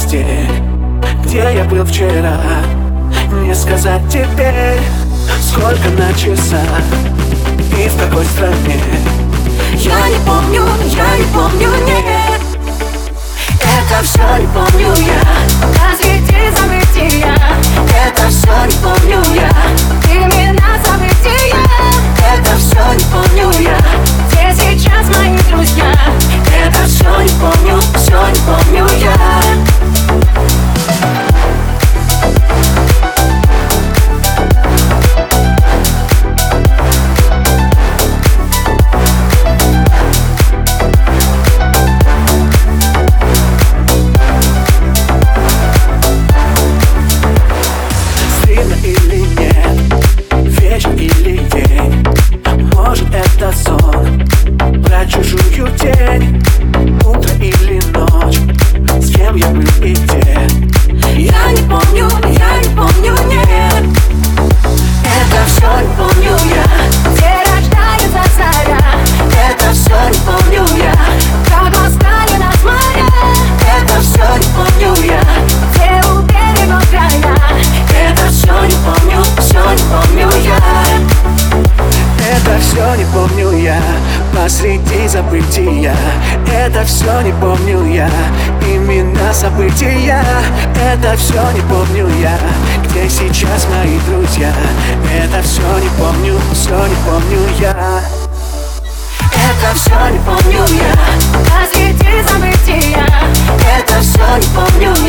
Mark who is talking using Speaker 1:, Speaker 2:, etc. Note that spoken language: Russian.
Speaker 1: постель, где я был вчера. Не сказать теперь, сколько на часах и в какой стране.
Speaker 2: Я не помню, нет. Это все не помню я. Посреди забытия. Это все не помню я. Имена события. Это все не помню я. Где сейчас мои друзья? Это все не помню я.
Speaker 1: Чужую тень, утро или ночь, с кем я был и где.
Speaker 2: Я не помню, нет. Это все не помню я. Где рождается заря. Это все не помню я. Как восстали нас моря. Это все не помню я. Где у берега края. Это все не помню я.
Speaker 1: Это все не помню я. Посреди забытия. Это все не помню я. Имена события. Это все не помню я. Где сейчас мои друзья? Это все не помню я.
Speaker 2: Это все не помню я. Посреди забытия. Это все не помню я.